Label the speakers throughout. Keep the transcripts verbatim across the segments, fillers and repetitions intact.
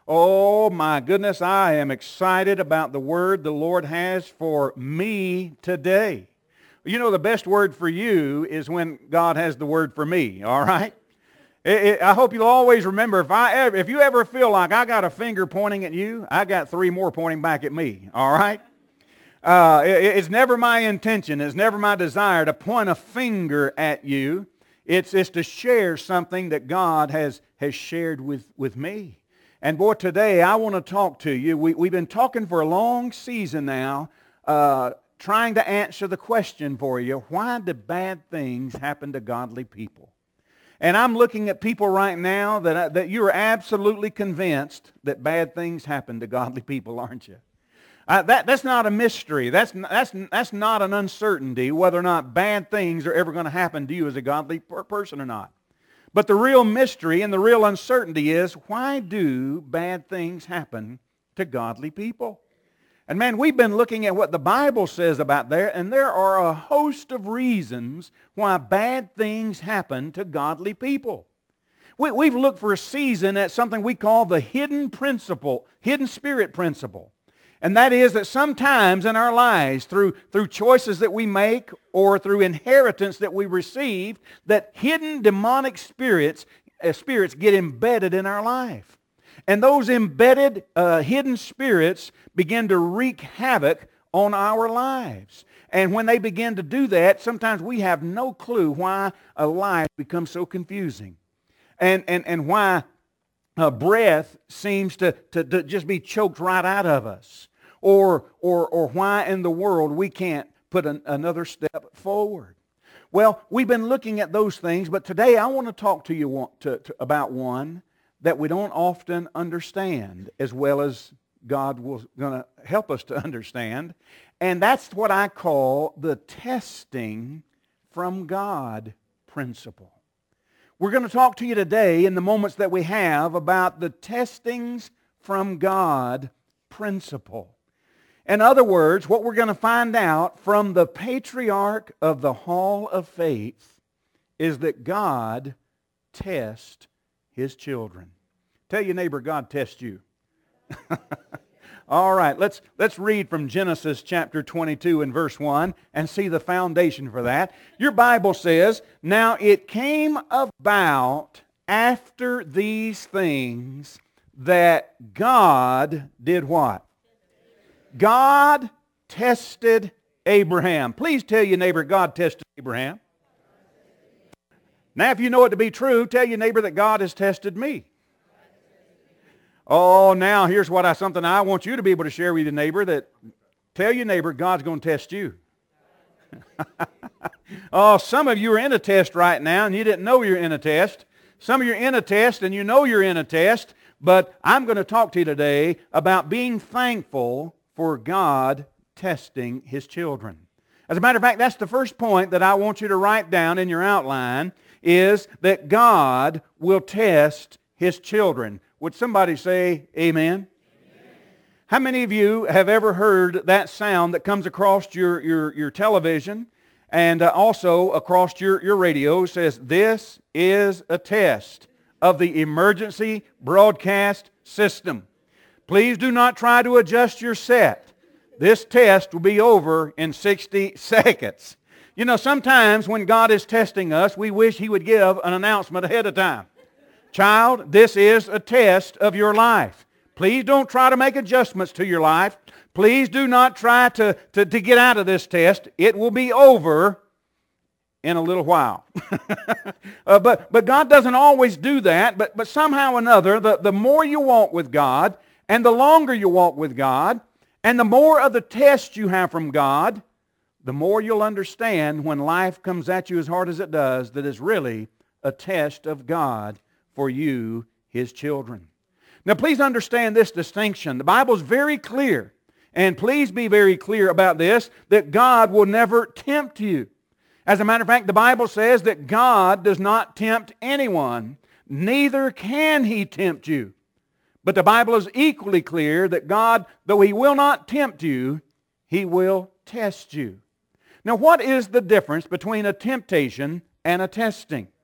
Speaker 1: Oh my goodness, I am excited about the word the Lord has for me today. You know, the best word for you is when God has the word for me, all right? It, it, I hope you'll always remember, if I ever, if you ever feel like I got a finger pointing at you, I got three more pointing back at me, all right? Uh, it, it's never my intention, it's never my desire to point a finger at you. It's, it's to share something that God has, has shared with, with me. And boy, today I want to talk to you. We, we've been talking for a long season now, uh, trying to answer the question for you, why do bad things happen to godly people? And I'm looking at people right now that, that you're absolutely convinced that bad things happen to godly people, aren't you? Uh, that, that's not a mystery. That's, that's, that's not an uncertainty whether or not bad things are ever going to happen to you as a godly per- person or not. But the real mystery and the real uncertainty is, why do bad things happen to godly people? And man, we've been looking at what the Bible says about that, and there are a host of reasons why bad things happen to godly people. We, we've looked for a season at something we call the hidden principle, hidden spirit principle. And that is that sometimes in our lives, through, through choices that we make or through inheritance that we receive, that hidden demonic spirits, uh, spirits get embedded in our life. And those embedded uh, hidden spirits begin to wreak havoc on our lives. And when they begin to do that, sometimes we have no clue why a life becomes so confusing. And, and, and why uh, breath seems to, to, to just be choked right out of us. Or, or, or why in the world we can't put an, another step forward. Well, we've been looking at those things, but today I want to talk to you one, to, to, about one that we don't often understand as well as God was going to help us to understand. And that's what I call the testing from God principle. We're going to talk to you today in the moments that we have about the testings from God principle. In other words, what we're going to find out from the patriarch of the Hall of Faith is that God tests His children. Tell your neighbor, God tests you. All right, let's, let's read from Genesis chapter twenty-two and verse one and see the foundation for that. Your Bible says, "Now it came about after these things that God did what?" God tested Abraham. Please tell your neighbor, God tested Abraham. Now, if you know it to be true, tell your neighbor that God has tested me. Oh, now here's what I something I want you to be able to share with your neighbor, that tell your neighbor God's going to test you. Oh, some of you are in a test right now and you didn't know you're in a test. Some of you are in a test and you know you're in a test, but I'm going to talk to you today about being thankful for God testing His children. As a matter of fact, that's the first point that I want you to write down in your outline, is that God will test His children. Would somebody say amen? Amen. How many of you have ever heard that sound that comes across your, your, your television and uh, also across your, your radio? It says, "This is a test of the emergency broadcast system. Please do not try to adjust your set. This test will be over in sixty seconds. You know, sometimes when God is testing us, we wish He would give an announcement ahead of time. Child, this is a test of your life. Please don't try to make adjustments to your life. Please do not try to, to, to get out of this test. It will be over in a little while." uh, but, but God doesn't always do that. But, but somehow or another, the, the more you walk with God, and the longer you walk with God, and the more of the tests you have from God, the more you'll understand when life comes at you as hard as it does, that it's really a test of God for you, His children. Now please understand this distinction. The Bible is very clear, and please be very clear about this, that God will never tempt you. As a matter of fact, the Bible says that God does not tempt anyone, neither can He tempt you. But the Bible is equally clear that God, though He will not tempt you, He will test you. Now, what is the difference between a temptation and a testing?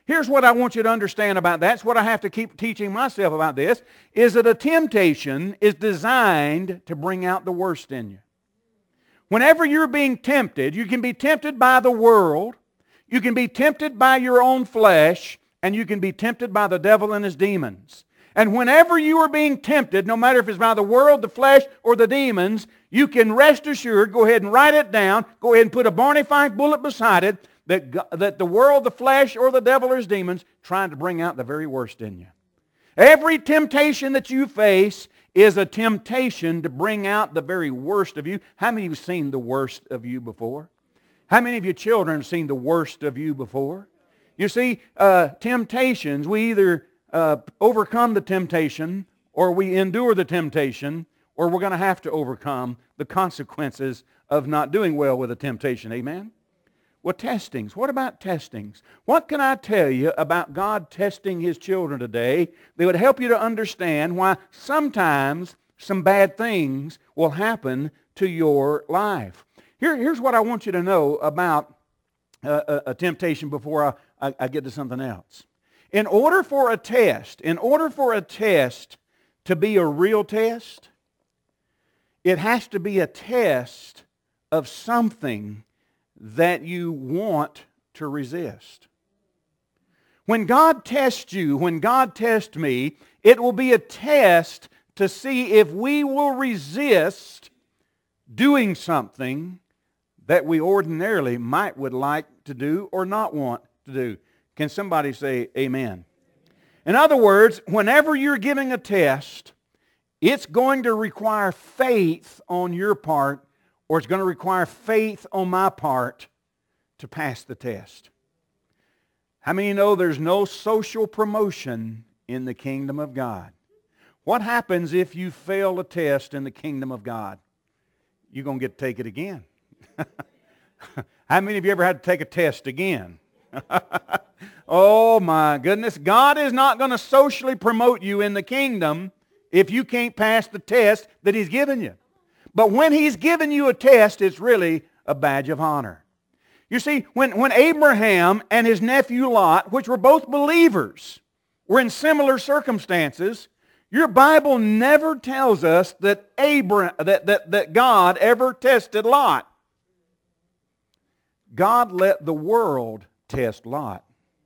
Speaker 1: Here's what I want you to understand about that. That's what I have to keep teaching myself about this, is that a temptation is designed to bring out the worst in you. Whenever you're being tempted, you can be tempted by the world, you can be tempted by your own flesh, and you can be tempted by the devil and his demons. And whenever you are being tempted, no matter if it's by the world, the flesh, or the demons, you can rest assured, go ahead and write it down, go ahead and put a Barney Fife bullet beside it, that, God, that the world, the flesh, or the devil or his demons trying to bring out the very worst in you. Every temptation that you face is a temptation to bring out the very worst of you. How many of you have seen the worst of you before? How many of your children have seen the worst of you before? You see, uh, temptations, we either uh, overcome the temptation, or we endure the temptation, or we're going to have to overcome the consequences of not doing well with a temptation. Amen? Well, testings. What about testings? What can I tell you about God testing His children today that would help you to understand why sometimes some bad things will happen to your life? Here, here's what I want you to know about uh, a, a temptation before I, I, I get to something else. In order for a test, in order for a test to be a real test, it has to be a test of something that you want to resist. When God tests you, when God tests me, it will be a test to see if we will resist doing something that we ordinarily might would like to do or not want to do. Can somebody say amen? In other words, whenever you're giving a test, it's going to require faith on your part, or it's going to require faith on my part to pass the test. How many know there's no social promotion in the kingdom of God? What happens if you fail a test in the kingdom of God? You're going to get to take it again. How many of you ever had to take a test again? Oh my goodness. God is not going to socially promote you in the kingdom if you can't pass the test that He's given you. But when He's given you a test, it's really a badge of honor. You see, when, when Abraham and his nephew Lot, which were both believers, were in similar circumstances, your Bible never tells us that, Abraham, that, that, that God ever tested Lot. God let the world test Lot.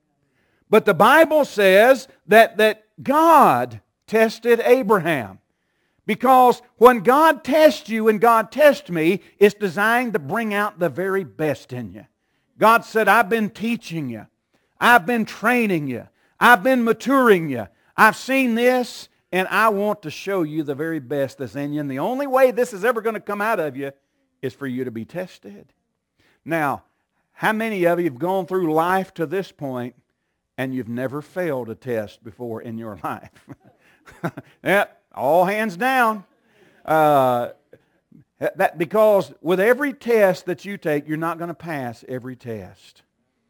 Speaker 1: But the Bible says that, that God tested Abraham. Because when God tests you and God tests me, it's designed to bring out the very best in you. God said, I've been teaching you. I've been training you. I've been maturing you. I've seen this, and I want to show you the very best that's in you. And the only way this is ever going to come out of you is for you to be tested. Now, how many of you have gone through life to this point and you've never failed a test before in your life? Yeah, all hands down. Uh, that because with every test that you take, you're not going to pass every test.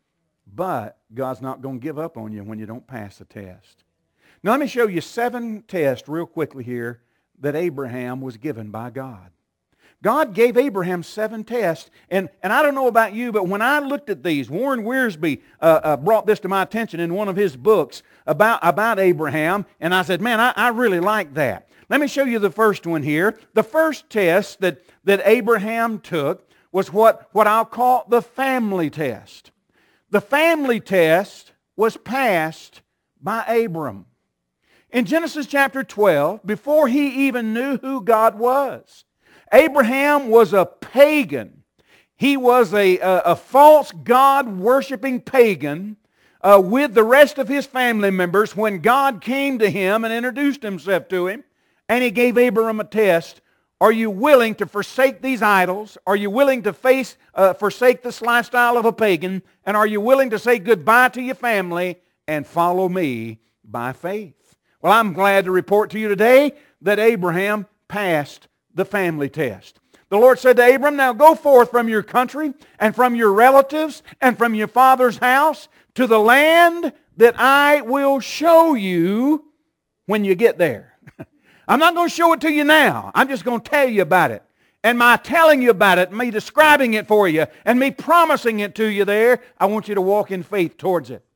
Speaker 1: But God's not going to give up on you when you don't pass a test. Now let me show you seven tests real quickly here that Abraham was given by God. God gave Abraham seven tests, and, and I don't know about you, but when I looked at these, Warren Wiersbe uh, uh, brought this to my attention in one of his books about, about Abraham, and I said, man, I, I really like that. Let me show you the first one here. The first test that, that Abraham took was what, what I'll call the family test. The family test was passed by Abram. In Genesis chapter twelve, before he even knew who God was, Abraham was a pagan. He was a, a, a false God-worshiping pagan uh, with the rest of his family members when God came to him and introduced Himself to him, and He gave Abraham a test. Are you willing to forsake these idols? Are you willing to face, uh, forsake this lifestyle of a pagan? And are you willing to say goodbye to your family and follow me by faith? Well, I'm glad to report to you today that Abraham passed the family test. The Lord said to Abram, now go forth from your country and from your relatives and from your father's house to the land that I will show you when you get there. I'm not going to show it to you now. I'm just going to tell you about it. And my telling you about it, me describing it for you, and me promising it to you there, I want you to walk in faith towards it.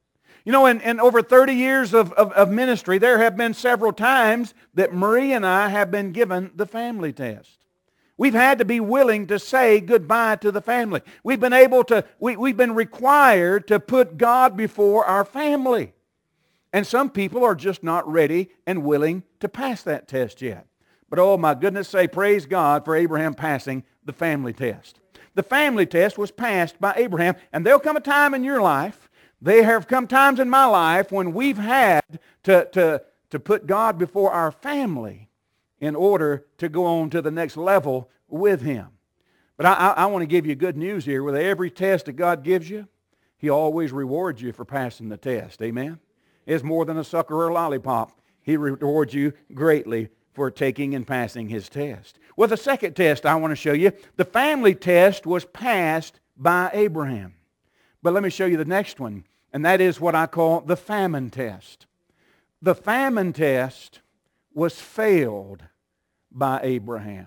Speaker 1: You know, in, in over thirty years of, of, of ministry, there have been several times that Marie and I have been given the family test. We've had to be willing to say goodbye to the family. We've been able to, we, we've been required to put God before our family. And some people are just not ready and willing to pass that test yet. But oh my goodness, say praise God for Abraham passing the family test. The family test was passed by Abraham, and there'll come a time in your life, there have come times in my life when we've had to, to, to put God before our family in order to go on to the next level with Him. But I, I, I want to give you good news here. With every test that God gives you, He always rewards you for passing the test. Amen? It's more than a sucker or a lollipop. He rewards you greatly for taking and passing His test. Well, the second test I want to show you, the family test was passed by Abraham. But let me show you the next one, and that is what I call the famine test. The famine test was failed by Abraham.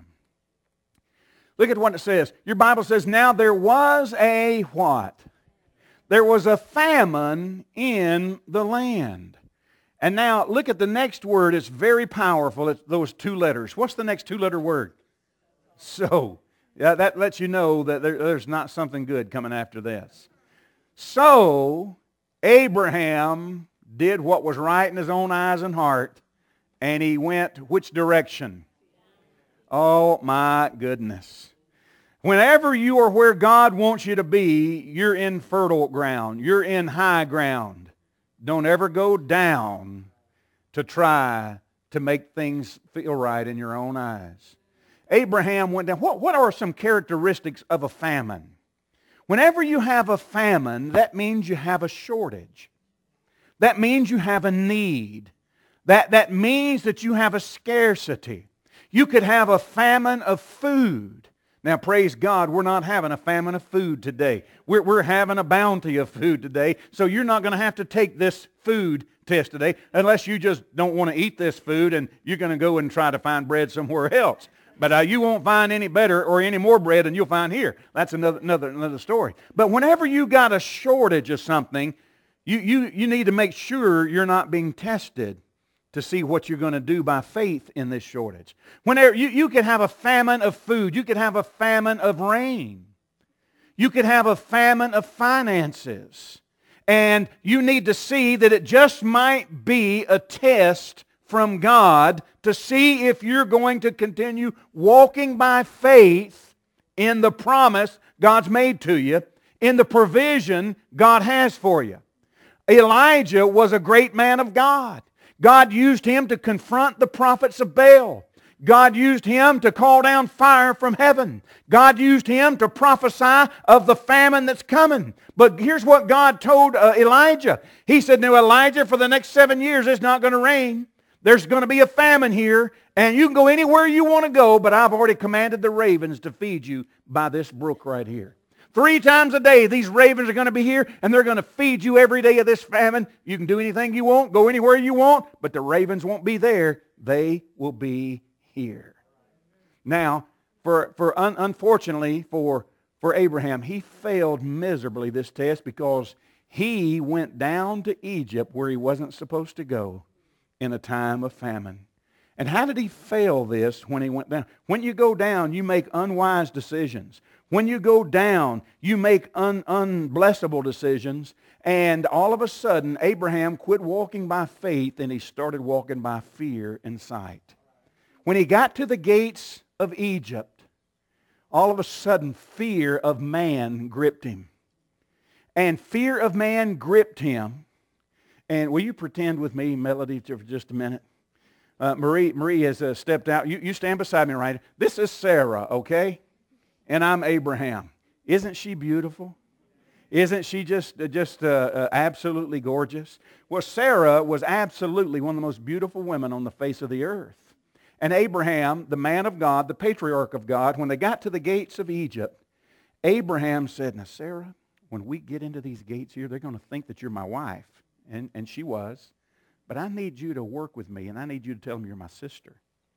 Speaker 1: Look at what it says. Your Bible says, now there was a what? There was a famine in the land. And now look at the next word. It's very powerful. It's those two letters. What's the next two-letter word? So. Yeah, that lets you know that there, there's not something good coming after this. So Abraham did what was right in his own eyes and heart, and he went which direction? Oh my goodness. Whenever you are where God wants you to be, you're in fertile ground. You're in high ground. Don't ever go down to try to make things feel right in your own eyes. Abraham went down. What, what are some characteristics of a famine? Whenever you have a famine, that means you have a shortage. That means you have a need. That, that means that you have a scarcity. You could have a famine of food. Now, praise God, we're not having a famine of food today. We're, we're having a bounty of food today, so you're not going to have to take this food test today unless you just don't want to eat this food and you're going to go and try to find bread somewhere else. But uh, you won't find any better or any more bread than you'll find here. That's another, another, another story. But whenever you got a shortage of something, you, you, you need to make sure you're not being tested to see what you're going to do by faith in this shortage. Whenever you, you could have a famine of food. You could have a famine of rain. You could have a famine of finances. And you need to see that it just might be a test from God to see if you're going to continue walking by faith in the promise God's made to you, in the provision God has for you. Elijah was a great man of God. God used him to confront the prophets of Baal. God used him to call down fire from heaven. God used him to prophesy of the famine that's coming. But here's what God told uh, Elijah. He said, now Elijah, for the next seven years it's not going to rain. There's going to be a famine here, and you can go anywhere you want to go, but I've already commanded the ravens to feed you by this brook right here. Three times a day, these ravens are going to be here, and they're going to feed you every day of this famine. You can do anything you want, go anywhere you want, but the ravens won't be there. They will be here. Now, for, for un, unfortunately for, for Abraham, he failed miserably this test because he went down to Egypt where he wasn't supposed to go in a time of famine. And how did he fail this when he went down? When you go down, you make unwise decisions. When you go down, you make un, unblessable decisions. And all of a sudden, Abraham quit walking by faith and he started walking by fear and sight. When he got to the gates of Egypt, all of a sudden, fear of man gripped him. And fear of man gripped him. And will you pretend with me, Melody, for just a minute? Uh, Marie, Marie has uh, stepped out. You, you stand beside me right. This is Sarah, okay? And I'm Abraham. Isn't she beautiful? Isn't she just, uh, just uh, uh, absolutely gorgeous? Well, Sarah was absolutely one of the most beautiful women on the face of the earth. And Abraham, the man of God, the patriarch of God, when they got to the gates of Egypt, Abraham said, now, Sarah, when we get into these gates here, they're going to think that you're my wife. And, and she was. But I need you to work with me, and I need you to tell them you're my sister.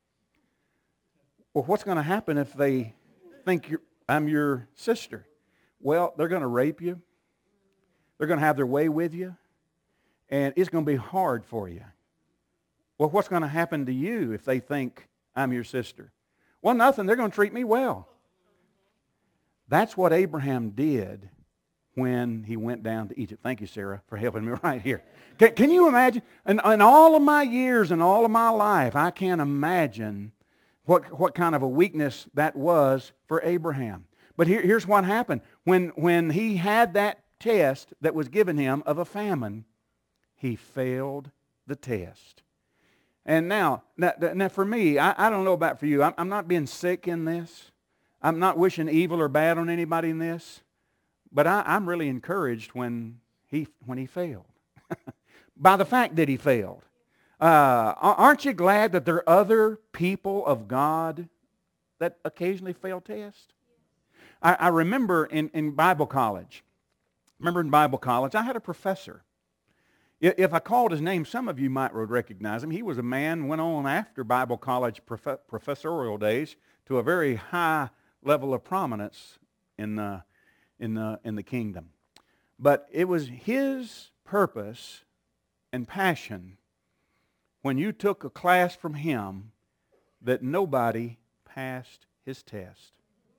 Speaker 1: Well, what's going to happen if they think you're, I'm your sister? Well, they're going to rape you. They're going to have their way with you. and it's going to be hard for you. Well, what's going to happen to you if they think I'm your sister? Well, nothing. They're going to treat me well. That's what Abraham did when he went down to Egypt. Thank you, Sarah, for helping me right here. Can, can you imagine? In, in all of my years and all of my life, I can't imagine what, what kind of a weakness that was for Abraham. But here, here's what happened. When, when he had that test that was given him of a famine, he failed the test. And now, now, now for me, I, I don't know about for you. I'm, I'm not being sick in this. I'm not wishing evil or bad on anybody in this. But I, I'm really encouraged when he, when he failed. By the fact that he failed. Uh, aren't you glad that there are other people of God that occasionally fail tests? I, I remember in, in Bible college, remember in Bible college, I had a professor. If I called his name, some of you might recognize him. He was a man, went on after Bible college prof- professorial days to a very high level of prominence in the, in the, in the kingdom. But it was his purpose and passion when you took a class from him that nobody passed his test.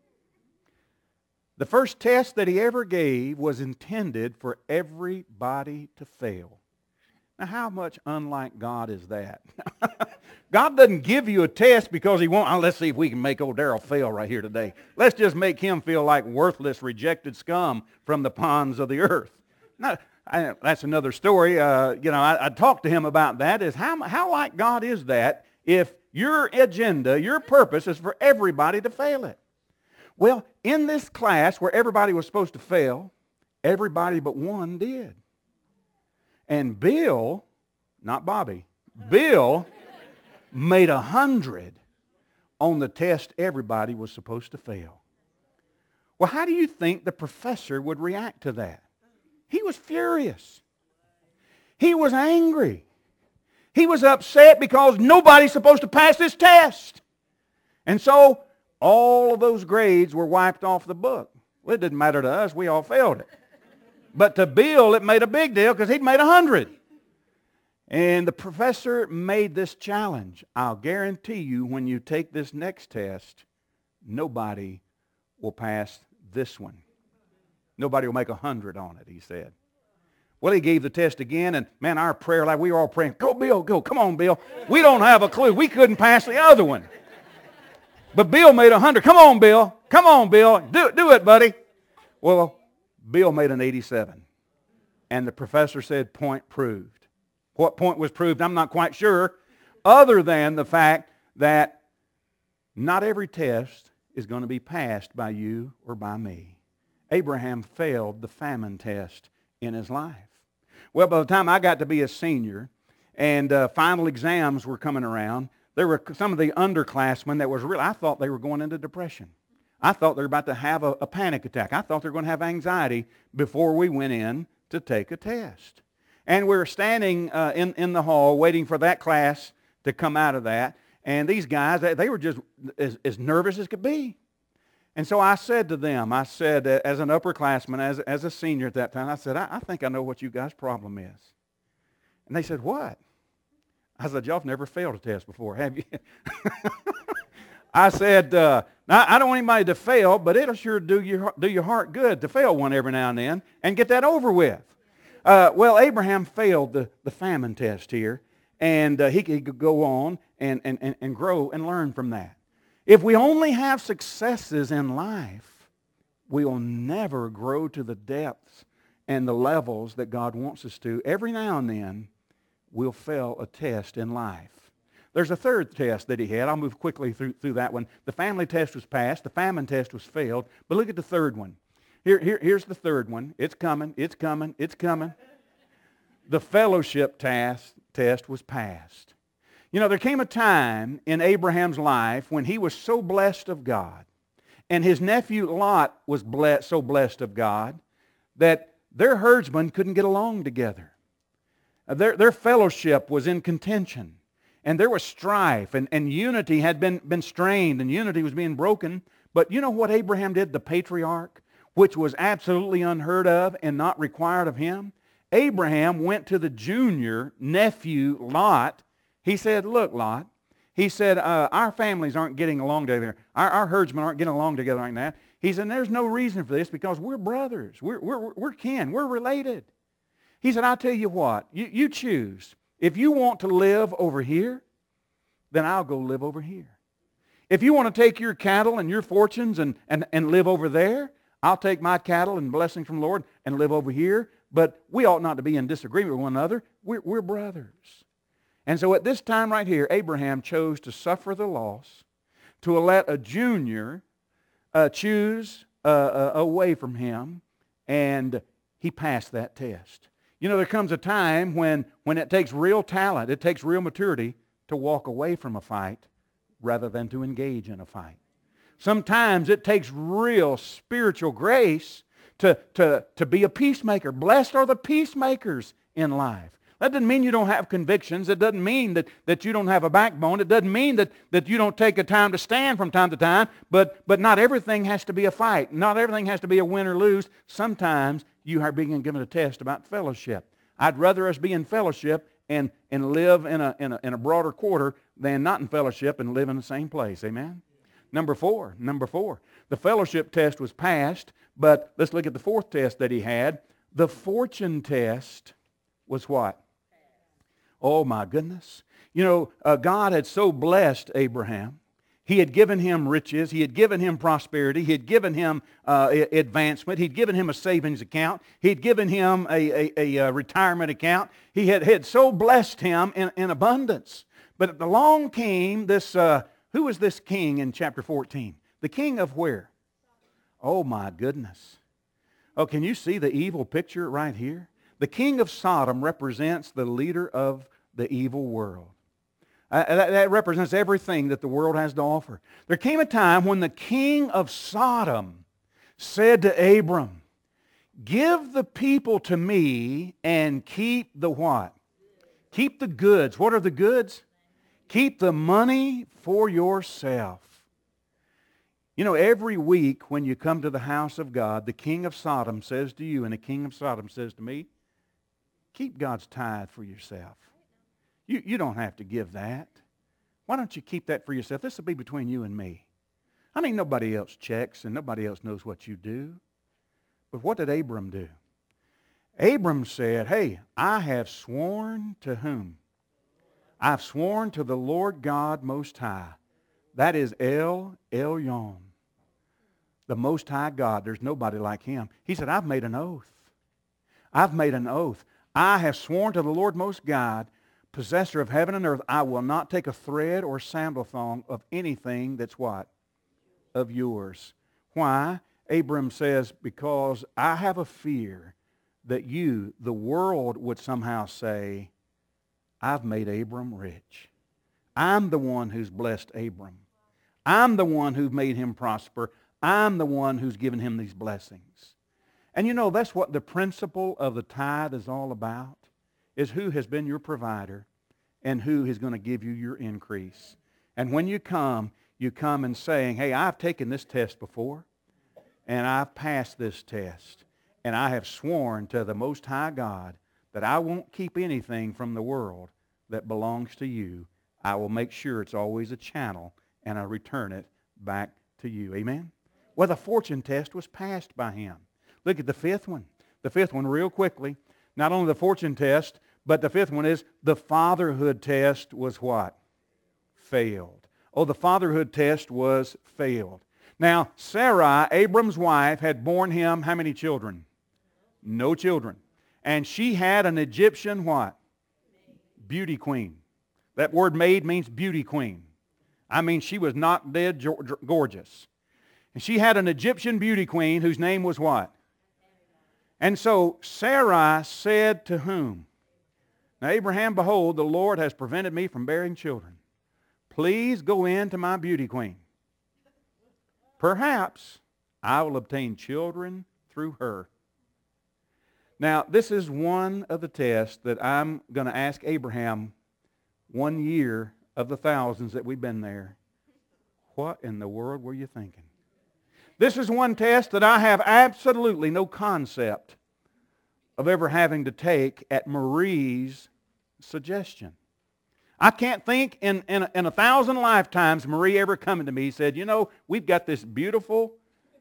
Speaker 1: The first test that he ever gave was intended for everybody to fail. Now, how much unlike God is that? God doesn't give you a test because he won't, oh, let's see if we can make old Darrell fail right here today. Let's just make him feel like worthless, rejected scum from the ponds of the earth. No, I, that's another story. Uh, you know, I, I talked to him about that. Is how, how like God is that if your agenda, your purpose is for everybody to fail it? Well, in this class where everybody was supposed to fail, everybody but one did. And Bill, not Bobby, Bill made a hundred on the test everybody was supposed to fail. Well, how do you think the professor would react to that? He was furious. He was angry. He was upset because nobody's supposed to pass this test. And so all of those grades were wiped off the book. Well, it didn't matter to us. We all failed it. But to Bill, it made a big deal because he'd made a hundred. And the professor made this challenge. I'll guarantee you when you take this next test, nobody will pass this one. Nobody will make a hundred on it, he said. Well, he gave the test again, and man, our prayer life, we were all praying, go, Bill, go, come on, Bill. We don't have a clue. We couldn't pass the other one. But Bill made a hundred. Come on, Bill. Come on, Bill. Do, do it, buddy. Well, Bill made an eighty-seven. And the professor said, point proved. What point was proved, I'm not quite sure, other than the fact that not every test is going to be passed by you or by me. Abraham failed the famine test in his life. Well, by the time I got to be a senior and uh, final exams were coming around, there were some of the underclassmen that was real. I thought they were going into depression. I thought they were about to have a, a panic attack. I thought they were going to have anxiety before we went in to take a test. And we were standing uh, in, in the hall waiting for that class to come out of that. And these guys, they, they were just as, as nervous as could be. And so I said to them, I said, uh, as an upperclassman, as, as a senior at that time, I said, I, I think I know what you guys' problem is. And they said, what? I said, y'all have never failed a test before, have you? I said, uh, I don't want anybody to fail, but it'll sure do your, do your heart good to fail one every now and then and get that over with. Uh, well, Abraham failed the, the famine test here, and uh, he could go on and, and, and, and grow and learn from that. If we only have successes in life, we will never grow to the depths and the levels that God wants us to. Every now and then, we'll fail a test in life. There's a third test that he had. I'll move quickly through, through that one. The family test was passed. The famine test was failed. But look at the third one. Here, here, here's the third one. It's coming. It's coming. It's coming. The fellowship task, test was passed. You know, there came a time in Abraham's life when he was so blessed of God, and his nephew Lot was blessed, so blessed of God, that their herdsmen couldn't get along together. Their, their fellowship was in contention. And there was strife, and, and unity had been, been strained, and unity was being broken. But you know what Abraham did, the patriarch, which was absolutely unheard of and not required of him? Abraham went to the junior nephew, Lot. He said, look, Lot, he said, uh, our families aren't getting along together. Our, our herdsmen aren't getting along together like that. He said, there's no reason for this because we're brothers. We're, we're, we're kin. We're related. He said, I'll tell you what. You, you choose. If you want to live over here, then I'll go live over here. If you want to take your cattle and your fortunes and, and, and live over there, I'll take my cattle and blessings from the Lord and live over here. But we ought not to be in disagreement with one another. We're, we're brothers. And so at this time right here, Abraham chose to suffer the loss, to let a junior uh, choose uh, uh, away from him, and he passed that test. You know, there comes a time when, when it takes real talent, it takes real maturity to walk away from a fight rather than to engage in a fight. Sometimes it takes real spiritual grace to, to, to be a peacemaker. Blessed are the peacemakers in life. That doesn't mean you don't have convictions. It doesn't mean that, that you don't have a backbone. It doesn't mean that, that you don't take a time to stand from time to time. But, but not everything has to be a fight. Not everything has to be a win or lose. Sometimes you are being given a test about fellowship. I'd rather us be in fellowship and, and live in a, in, a, in a broader quarter than not in fellowship and live in the same place. Amen? Number four. Number four. The fellowship test was passed, but let's look at the fourth test that he had. The fortune test was what? Oh, my goodness. You know, uh, God had so blessed Abraham. He had given him riches. He had given him prosperity. He had given him uh, advancement. He'd given him a savings account. He'd given him a, a, a retirement account. He had, had so blessed him in, in abundance. But along came this, uh, who was this king in chapter fourteen? The king of where? Oh, my goodness. Oh, can you see the evil picture right here? The king of Sodom represents the leader of the evil world. Uh, that, that represents everything that the world has to offer. There came a time when the king of Sodom said to Abram, give the people to me and keep the what? Keep the goods. What are the goods? Keep the money for yourself. You know, every week when you come to the house of God, the king of Sodom says to you and the king of Sodom says to me, keep God's tithe for yourself. You, you don't have to give that. Why don't you keep that for yourself? This will be between you and me. I mean, nobody else checks and nobody else knows what you do. But what did Abram do? Abram said, hey, I have sworn to whom? I've sworn to the Lord God Most High. That is El Elyon, the Most High God. There's nobody like Him. He said, I've made an oath. I've made an oath. I have sworn to the Lord Most God, possessor of heaven and earth, I will not take a thread or sandal thong of anything that's what? Of yours. Why? Abram says, because I have a fear that you, the world, would somehow say, I've made Abram rich. I'm the one who's blessed Abram. I'm the one who's made him prosper. I'm the one who's given him these blessings. And you know, that's what the principle of the tithe is all about, is who has been your provider and who is going to give you your increase. And when you come, you come and saying, hey, I've taken this test before, and I've passed this test, and I have sworn to the Most High God that I won't keep anything from the world that belongs to you. I will make sure it's always a channel, and I return it back to you. Amen? Well, the fortune test was passed by him. Look at the fifth one. The fifth one real quickly. Not only the fortune test, but the fifth one is the fatherhood test was what? Failed. Oh, the fatherhood test was failed. Now, Sarai, Abram's wife, had borne him how many children? No children. And she had an Egyptian what? Beauty queen. That word maid means beauty queen. I mean, she was not dead gorgeous. And she had an Egyptian beauty queen whose name was what? And so Sarai said to whom? Now, Abraham, behold, the Lord has prevented me from bearing children. Please go in to my beauty queen. Perhaps I will obtain children through her. Now, this is one of the tests that I'm going to ask Abraham one year of the thousands that we've been there. What in the world were you thinking? This is one test that I have absolutely no concept of ever having to take at Marie's suggestion. I can't think in, in, a, in a thousand lifetimes Marie ever coming to me and said, you know, we've got this beautiful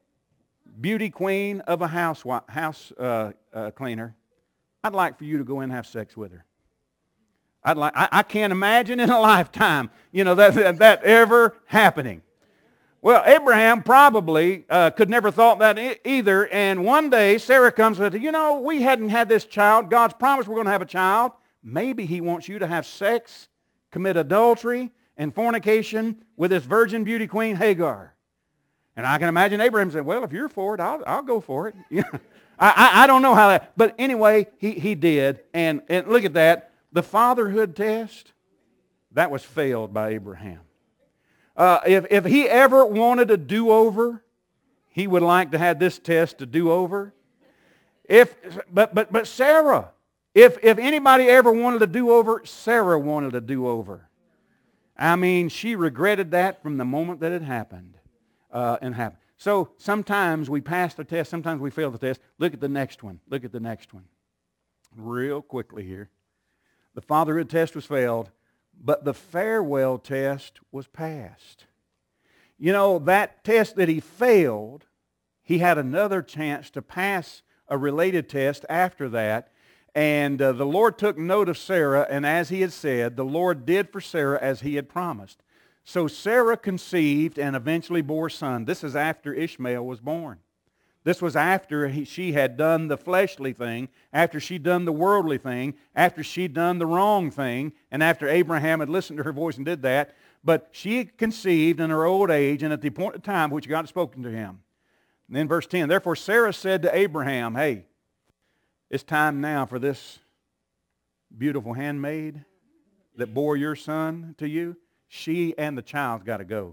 Speaker 1: beauty queen of a house, house uh, uh, cleaner. I'd like for you to go in and have sex with her. I'd like, I, I can't imagine in a lifetime, you know, that, that, that ever happening. Well, Abraham probably uh, could never thought that e- either. And one day Sarah comes with, you know, we hadn't had this child. God's promised we're going to have a child. Maybe he wants you to have sex, commit adultery and fornication with this virgin beauty queen Hagar. And I can imagine Abraham saying, well, if you're for it, I'll, I'll go for it. I, I, I don't know how that, but anyway, he, he did. And, and look at that. The fatherhood test, that was failed by Abraham. Uh, if, if he ever wanted a do-over, he would like to have this test to do over. If, but, but, but Sarah, if, if anybody ever wanted a do-over, Sarah wanted a do-over. I mean, she regretted that from the moment that it happened. Uh, and happened. So sometimes we pass the test, sometimes we fail the test. Look at the next one. Look at the next one. Real quickly here. The fatherhood test was failed, but the farewell test was passed. You know, that test that he failed, he had another chance to pass a related test after that. And uh, the Lord took note of Sarah, and as he had said, the Lord did for Sarah as he had promised. So Sarah conceived and eventually bore a son. This is after Ishmael was born. This was after he, she had done the fleshly thing, after she'd done the worldly thing, after she'd done the wrong thing, and after Abraham had listened to her voice and did that. But she conceived in her old age and at the appointed time which God had spoken to him. And then verse ten, therefore Sarah said to Abraham, hey, it's time now for this beautiful handmaid that bore your son to you. She and the child's got to go.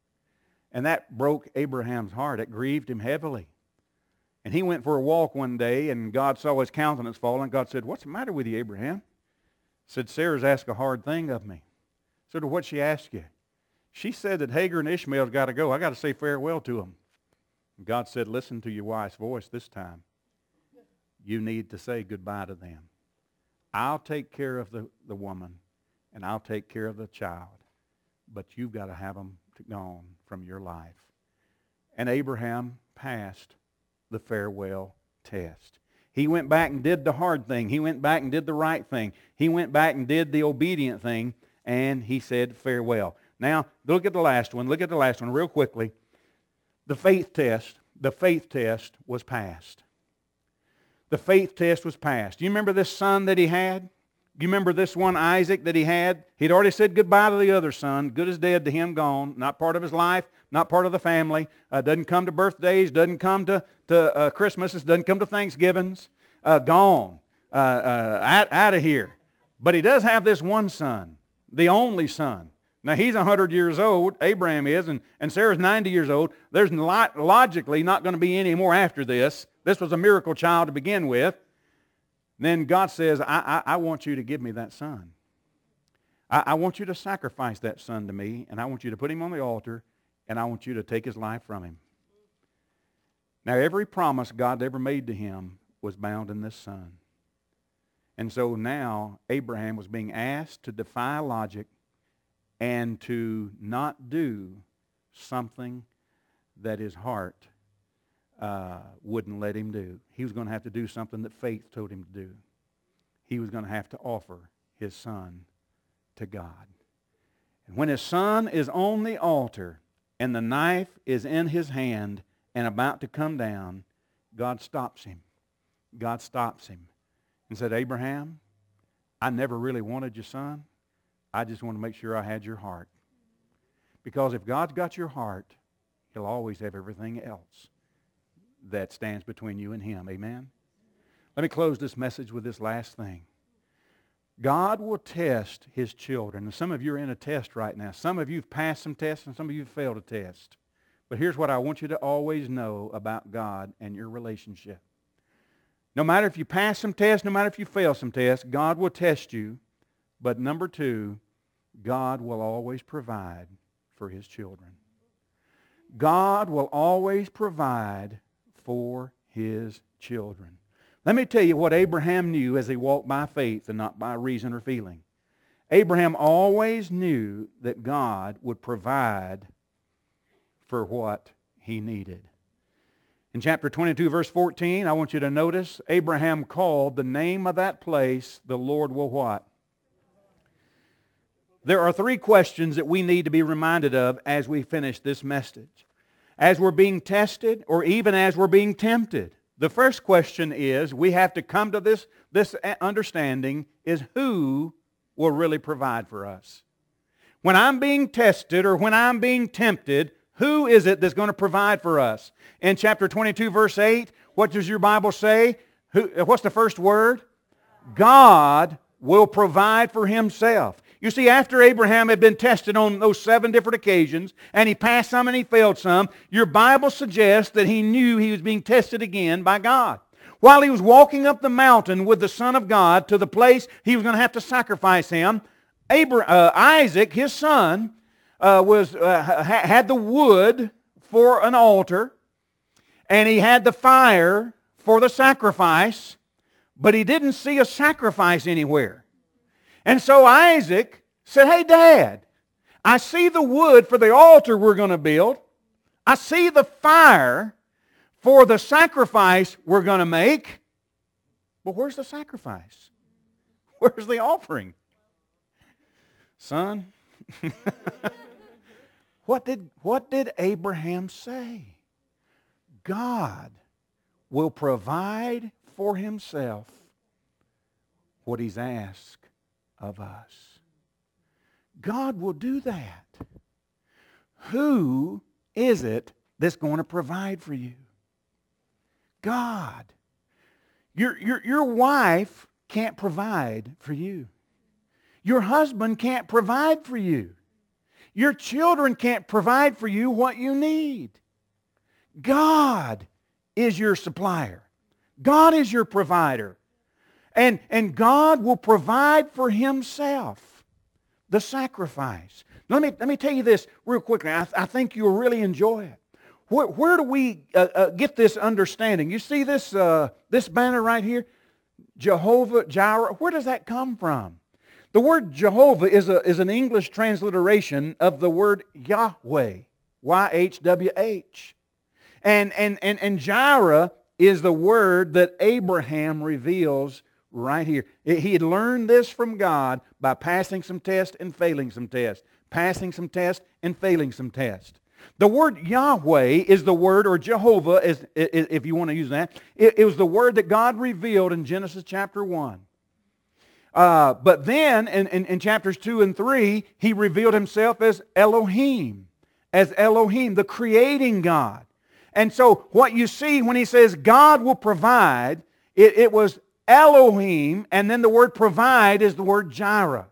Speaker 1: And that broke Abraham's heart. It grieved him heavily. And he went for a walk one day, and God saw his countenance fall, and God said, what's the matter with you, Abraham? Said, Sarah's asked a hard thing of me. Said, well, what'd she ask you? She said that Hagar and Ishmael's got to go. I got to say farewell to them. And God said, listen to your wife's voice this time. You need to say goodbye to them. I'll take care of the, the woman, and I'll take care of the child. But you've got to have them gone from your life. And Abraham passed the farewell test. He went back and did the hard thing. He went back and did the right thing. He went back and did the obedient thing, and he said farewell. Now, look at the last one. Look at the last one real quickly. The faith test, the faith test was passed. The faith test was passed. Do you remember this son that he had? Do you remember this one, Isaac, that he had? He'd already said goodbye to the other son. Good as dead to him, gone. Not part of his life, not part of the family. Uh, doesn't come to birthdays, doesn't come to, to uh, Christmases, doesn't come to Thanksgivings. Uh, gone. Uh, uh, out, out of here. But he does have this one son, the only son. Now, he's one hundred years old, Abraham is, and, and Sarah's ninety years old. There's lot, logically not going to be any more after this. This was a miracle child to begin with. Then God says, I, I, I want you to give me that son. I, I want you to sacrifice that son to me, and I want you to put him on the altar, and I want you to take his life from him. Now, every promise God ever made to him was bound in this son. And so now Abraham was being asked to defy logic and to not do something that his heart Uh, wouldn't let him do. He was going to have to do something that faith told him to do. He was going to have to offer his son to God. And when his son is on the altar and the knife is in his hand and about to come down, God stops him. God stops him and said, Abraham, I never really wanted your son. I just want to make sure I had your heart. Because if God's got your heart, he'll always have everything else that stands between you and him. Amen? Let me close this message with this last thing. God will test his children. And some of you are in a test right now. Some of you have passed some tests and some of you have failed a test. But here's what I want you to always know about God and your relationship. No matter if you pass some tests, no matter if you fail some tests, God will test you. But number two, God will always provide for his children. God will always provide for his children. Let me tell you what Abraham knew as he walked by faith and not by reason or feeling. Abraham always knew that God would provide for what he needed. In chapter twenty-two, verse fourteen, I want you to notice, Abraham called the name of that place, the Lord will what? There are three questions that we need to be reminded of as we finish this message. As we're being tested, or even as we're being tempted. The first question is, we have to come to this, this understanding, is who will really provide for us? When I'm being tested or when I'm being tempted, who is it that's going to provide for us? In chapter twenty-two, verse eight, what does your Bible say? Who, what's the first word? God will provide for Himself. You see, after Abraham had been tested on those seven different occasions, and he passed some and he failed some, your Bible suggests that he knew he was being tested again by God. While he was walking up the mountain with the Son of God to the place he was going to have to sacrifice him, Abraham, uh, Isaac, his son, uh, was uh, ha- had the wood for an altar, and he had the fire for the sacrifice, but he didn't see a sacrifice anywhere. And so Isaac said, hey, Dad, I see the wood for the altar we're going to build. I see the fire for the sacrifice we're going to make. But where's the sacrifice? Where's the offering? Son, what did, what did Abraham say? God will provide for Himself what He's asked of us. God will do that. Who is it that's going to provide for you? God. Your, your, your wife can't provide for you. Your husband can't provide for you. Your children can't provide for you what you need. God is your supplier. God is your provider. And, and God will provide for Himself the sacrifice. Let me, let me tell you this real quickly. I, I think you'll really enjoy it. Where, where do we uh, uh, get this understanding? You see this, uh, this banner right here? Jehovah Jireh. Where does that come from? The word Jehovah is, a, is an English transliteration of the word Yahweh. Y H W H. And, and, and, and Jireh is the word that Abraham reveals right here. He had learned this from God by passing some tests and failing some tests. Passing some tests and failing some tests. The word Yahweh is the word, or Jehovah, is, if you want to use that. It, it was the word that God revealed in Genesis chapter one. Uh, but then in, in, in chapters two and three, He revealed Himself as Elohim. As Elohim, the creating God. And so what you see when He says God will provide, it, it was Elohim, and then the word provide is the word Jireh.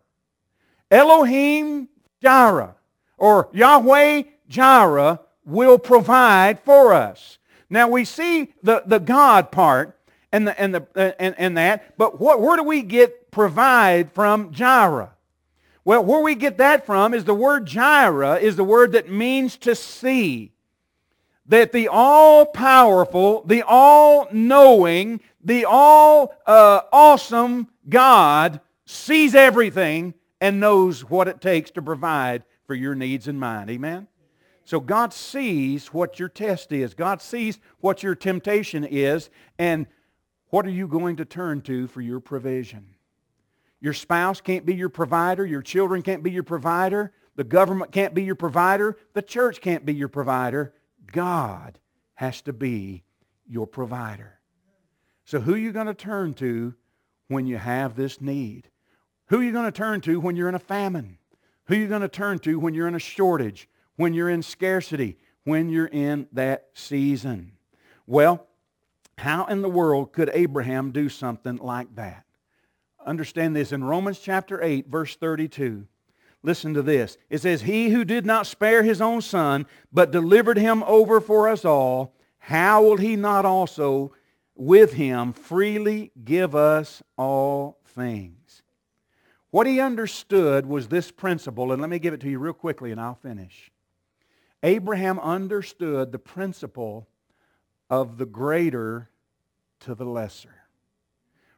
Speaker 1: Elohim Jireh, or Yahweh Jireh, will provide for us. Now we see the, the God part and the and the and, and that, but what where do we get provide from Jireh? Well, where we get that from is the word Jireh is the word that means to see. That the all-powerful, the all-knowing, the all-awesome God sees everything and knows what it takes to provide for your needs and mine. Amen? So God sees what your test is. God sees what your temptation is. And what are you going to turn to for your provision? Your spouse can't be your provider. Your children can't be your provider. The government can't be your provider. The church can't be your provider. God has to be your provider. So who are you going to turn to when you have this need? Who are you going to turn to when you're in a famine? Who are you going to turn to when you're in a shortage? When you're in scarcity? When you're in that season? Well, how in the world could Abraham do something like that? Understand this. In Romans chapter eight, verse thirty-two, listen to this. It says, He who did not spare His own Son, but delivered Him over for us all, how will He not also with Him freely give us all things? What he understood was this principle, and let me give it to you real quickly and I'll finish. Abraham understood the principle of the greater to the lesser.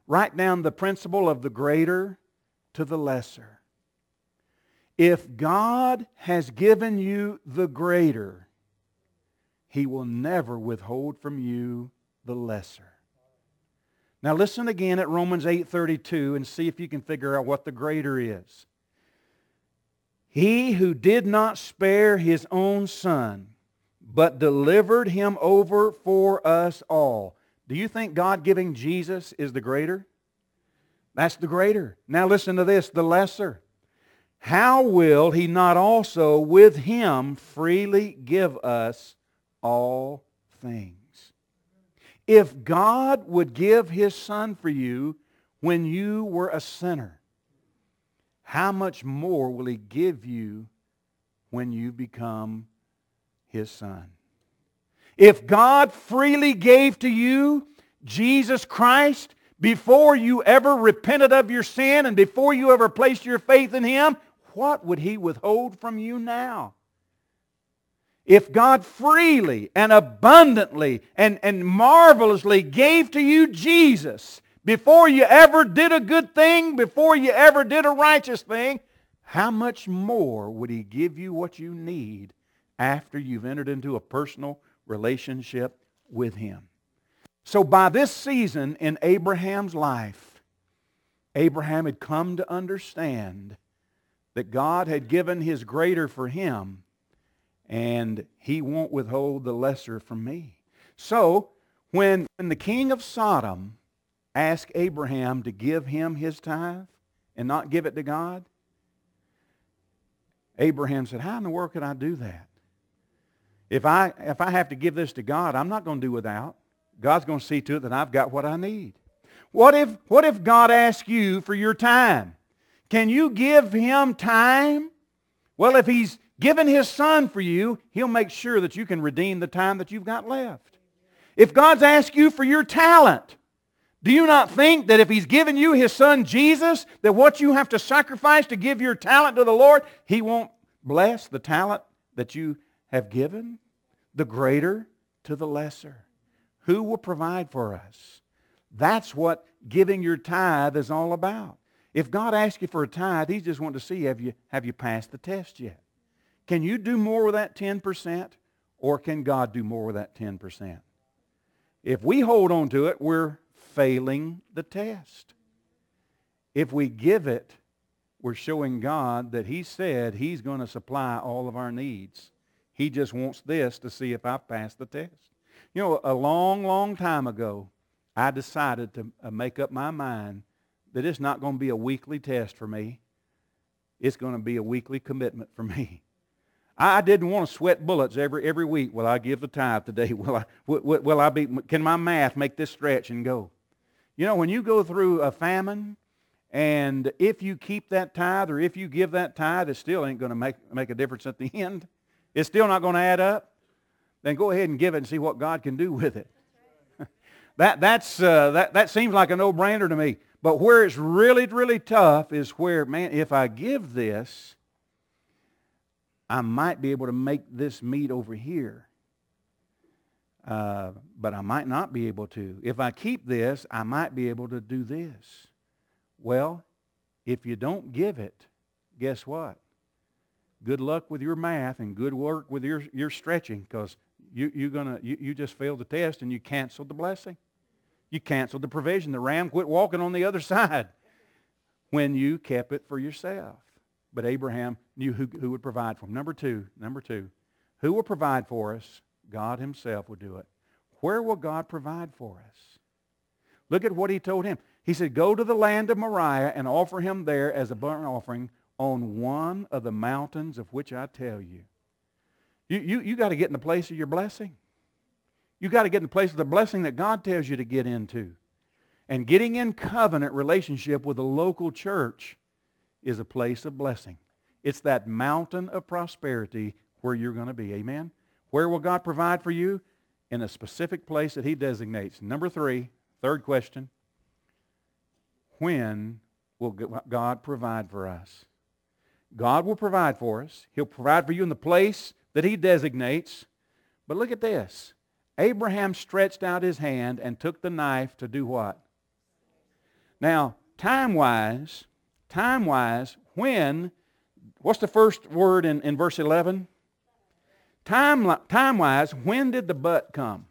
Speaker 1: Write down the principle of the greater to the lesser. If God has given you the greater, He will never withhold from you the lesser. Now listen again at Romans eight thirty-two and see if you can figure out what the greater is. He who did not spare His own Son, but delivered Him over for us all. Do you think God giving Jesus is the greater? That's the greater. Now listen to this, the lesser. How will He not also with Him freely give us all things? If God would give His Son for you when you were a sinner, how much more will He give you when you become His Son? If God freely gave to you Jesus Christ before you ever repented of your sin and before you ever placed your faith in Him, what would He withhold from you now? If God freely and abundantly and, and marvelously gave to you Jesus before you ever did a good thing, before you ever did a righteous thing, how much more would He give you what you need after you've entered into a personal relationship with Him? So by this season in Abraham's life, Abraham had come to understand that God had given His greater for him, and He won't withhold the lesser from me. So when, when the king of Sodom asked Abraham to give him his tithe and not give it to God, Abraham said, how in the world could I do that? If I, if I have to give this to God, I'm not going to do without. God's going to see to it that I've got what I need. What if, what if God asks you for your time? Can you give Him time? Well, if He's given His Son for you, He'll make sure that you can redeem the time that you've got left. If God's asked you for your talent, do you not think that if He's given you His Son Jesus, that what you have to sacrifice to give your talent to the Lord, He won't bless the talent that you have given? The greater to the lesser. Who will provide for us? That's what giving your tithe is all about. If God asks you for a tithe, He's just wanting to see, have you, have you passed the test yet? Can you do more with that ten percent? Or can God do more with that ten percent? If we hold on to it, we're failing the test. If we give it, we're showing God that He said He's going to supply all of our needs. He just wants this to see if I pass the test. You know, a long, long time ago, I decided to make up my mind that it's not going to be a weekly test for me. It's going to be a weekly commitment for me. I didn't want to sweat bullets every every week. Will I give the tithe today? Will I, will, will I be, can my math make this stretch and go? You know, when you go through a famine, and if you keep that tithe or if you give that tithe, it still ain't going to make, make a difference at the end. It's still not going to add up. Then go ahead and give it and see what God can do with it. that, that's, uh, that, that seems like a no-brainer to me. But where it's really, really tough is where, man, if I give this, I might be able to make this meet over here. Uh, but I might not be able to. If I keep this, I might be able to do this. Well, if you don't give it, guess what? Good luck with your math and good work with your, your stretching, because you, you're gonna, you, you just failed the test and you canceled the blessing. You canceled the provision. The ram quit walking on the other side when you kept it for yourself. But Abraham knew who, who would provide for him. Number two, number two, who will provide for us? God Himself will do it. Where will God provide for us? Look at what He told him. He said, go to the land of Moriah and offer him there as a burnt offering on one of the mountains of which I tell you. You, you, you got to get in the place of your blessing. You got to get in the place of the blessing that God tells you to get into. And getting in covenant relationship with a local church is a place of blessing. It's that mountain of prosperity where you're going to be. Amen? Where will God provide for you? In a specific place that He designates. Number three, third question. When will God provide for us? God will provide for us. He'll provide for you in the place that He designates. But look at this. Abraham stretched out his hand and took the knife to do what? Now, time-wise, time-wise, when, what's the first word in, in verse eleven? Time, time-wise, when did the but come?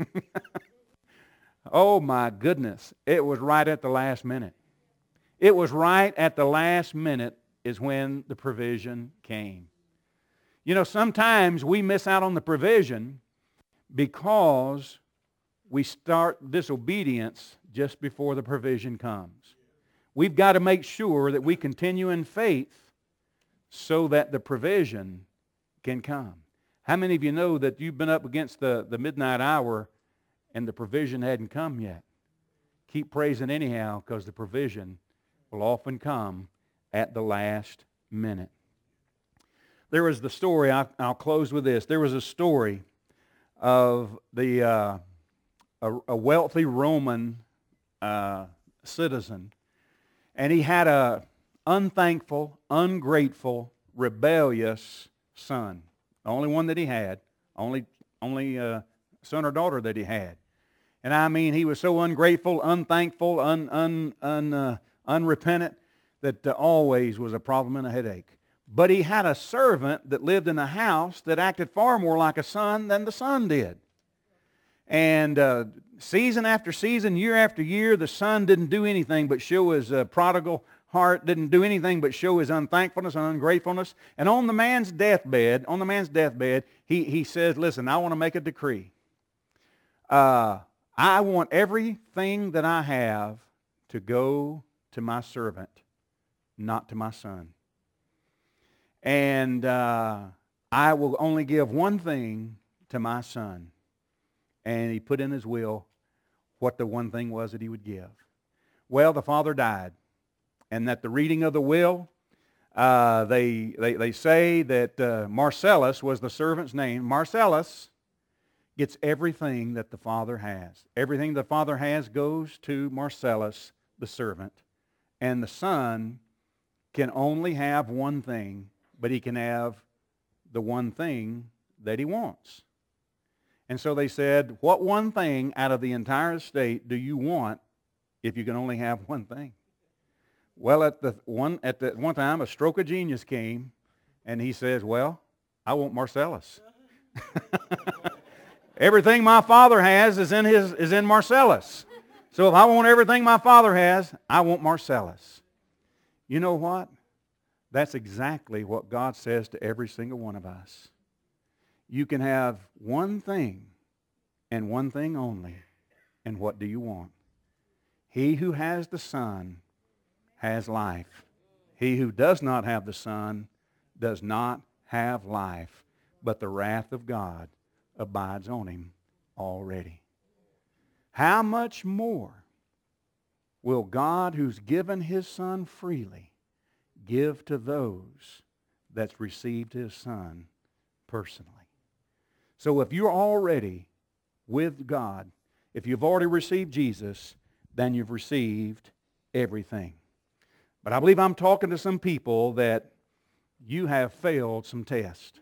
Speaker 1: Oh my goodness, it was right at the last minute. It was right at the last minute is when the provision came. You know, sometimes we miss out on the provision because we start disobedience just before the provision comes. We've got to make sure that we continue in faith so that the provision can come. How many of you know that you've been up against the, the midnight hour and the provision hadn't come yet? Keep praising anyhow, because the provision will often come at the last minute. There was the story, I'll, I'll close with this. There was a story of the uh, a, a wealthy Roman uh, citizen, and he had a unthankful, ungrateful, rebellious son. The only one that he had, only only uh, son or daughter that he had. And I mean, he was so ungrateful, unthankful, un, un, un, uh, unrepentant, that uh, always was a problem and a headache. But he had a servant that lived in a house that acted far more like a son than the son did. And uh, season after season, year after year, the son didn't do anything but show his uh, prodigal heart, didn't do anything but show his unthankfulness and ungratefulness. And on the man's deathbed, on the man's deathbed, he, he says, listen, I want to make a decree. Uh, I want everything that I have to go to my servant, not to my son. And uh, I will only give one thing to my son. And he put in his will what the one thing was that he would give. Well, the father died. And at the reading of the will, uh, they, they, they say that uh, Marcellus was the servant's name. Marcellus gets everything that the father has. Everything the father has goes to Marcellus, the servant. And the son can only have one thing, but he can have the one thing that he wants. And so they said, what one thing out of the entire estate do you want if you can only have one thing? Well, at the one at the one time, a stroke of genius came, and he says, well, I want Marcellus. Everything my father has is in his is in Marcellus. So if I want everything my father has, I want Marcellus. You know what? That's exactly what God says to every single one of us. You can have one thing and one thing only. And what do you want? He who has the Son has life. He who does not have the Son does not have life, but the wrath of God abides on him already. How much more will God, who's given his Son freely, give to those that's received his Son personally? So if you're already with God, if you've already received Jesus, then you've received everything. But I believe I'm talking to some people that you have failed some tests.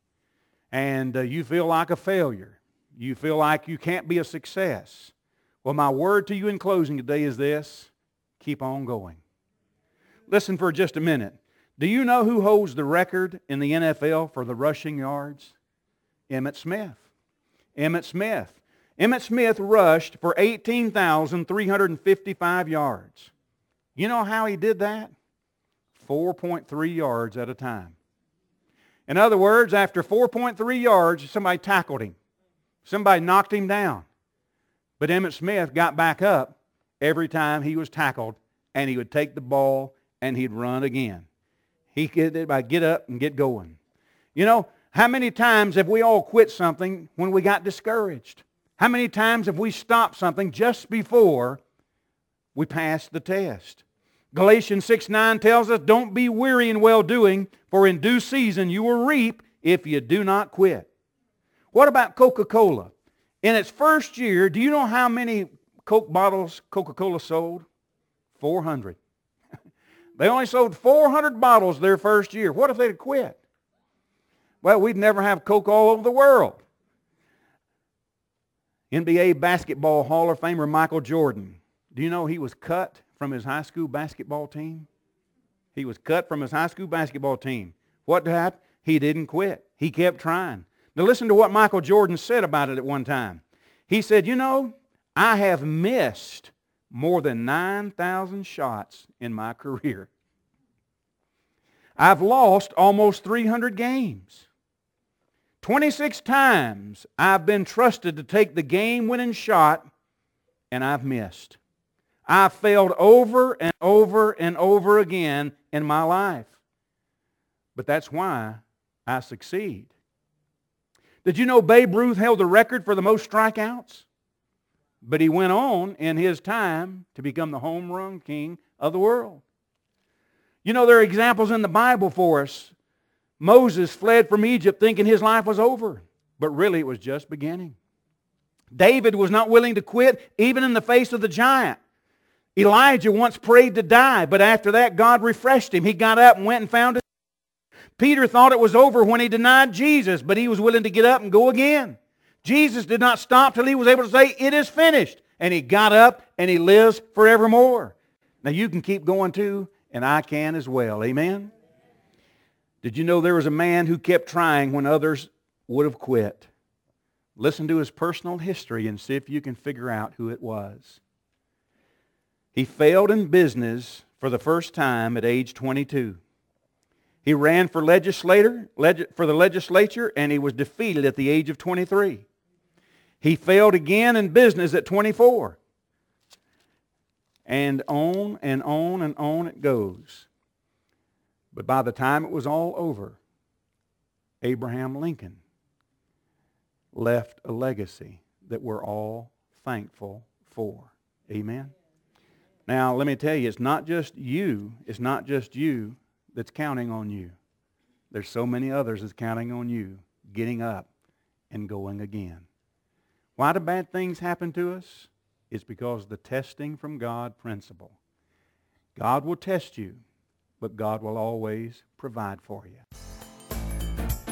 Speaker 1: And uh, you feel like a failure. You feel like you can't be a success. Well, my word to you in closing today is this: keep on going. Listen for just a minute. Do you know who holds the record in the N F L for the rushing yards? Emmitt Smith. Emmitt Smith. Emmitt Smith rushed for eighteen thousand three hundred fifty-five yards. You know how he did that? four point three yards at a time. In other words, after four point three yards, somebody tackled him. Somebody knocked him down. But Emmitt Smith got back up every time he was tackled, and he would take the ball and he'd run again. He could get up and get going. You know, how many times have we all quit something when we got discouraged? How many times have we stopped something just before we passed the test? Galatians six nine tells us, don't be weary in well-doing, for in due season you will reap if you do not quit. What about Coca-Cola? In its first year, do you know how many Coke bottles Coca-Cola sold? four hundred. They only sold four hundred bottles their first year. What if they'd have quit? Well, we'd never have Coke all over the world. N B A basketball Hall of Famer Michael Jordan. Do you know he was cut from his high school basketball team. He was cut from his high school basketball team. What happened? He didn't quit. He kept trying. Now listen to what Michael Jordan said about it at one time. He said, you know, I have missed more than nine thousand shots in my career. I've lost almost three hundred games. twenty-six times I've been trusted to take the game-winning shot, and I've missed. I've failed over and over and over again in my life. But that's why I succeed. Did you know Babe Ruth held the record for the most strikeouts? But he went on in his time to become the home run king of the world. You know, there are examples in the Bible for us. Moses fled from Egypt thinking his life was over, but really it was just beginning. David was not willing to quit even in the face of the giant. Elijah once prayed to die, but after that God refreshed him. He got up and went and found it. Peter thought it was over when he denied Jesus, but he was willing to get up and go again. Jesus did not stop till he was able to say, it is finished. And he got up and he lives forevermore. Now you can keep going too, and I can as well. Amen? Did you know there was a man who kept trying when others would have quit? Listen to his personal history and see if you can figure out who it was. He failed in business for the first time at age twenty-two. He ran for legislator, leg, for the legislature, and he was defeated at the age of twenty-three. He failed again in business at twenty-four. And on and on and on it goes. But by the time it was all over, Abraham Lincoln left a legacy that we're all thankful for. Amen? Now, let me tell you, it's not just you, it's not just you that's counting on you. There's so many others that's counting on you getting up and going again. Why do bad things happen to us? It's because of the testing from God principle. God will test you, but God will always provide for you.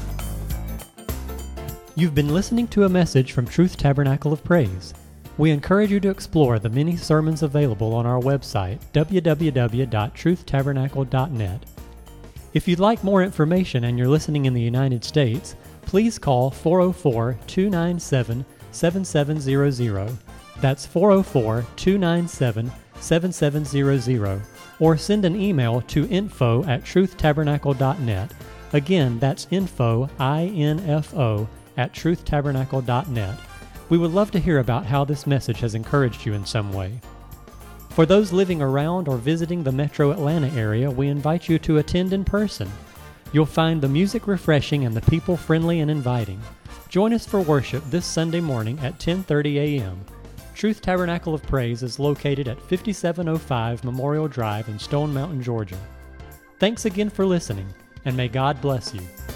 Speaker 2: You've been listening to a message from Truth Tabernacle of Praise. We encourage you to explore the many sermons available on our website, w w w dot truth tabernacle dot net. If you'd like more information and you're listening in the United States, please call four oh four, two nine seven, seven seven zero zero. That's four oh four, two nine seven, seven seven zero zero. Or send an email to info at truth tabernacle dot net. Again, that's info, I N F O, at truth tabernacle dot net. We would love to hear about how this message has encouraged you in some way. For those living around or visiting the metro Atlanta area, we invite you to attend in person. You'll find the music refreshing and the people friendly and inviting. Join us for worship this Sunday morning at ten thirty a.m. Truth Tabernacle of Praise is located at fifty-seven oh five Memorial Drive in Stone Mountain, Georgia. Thanks again for listening, and may God bless you.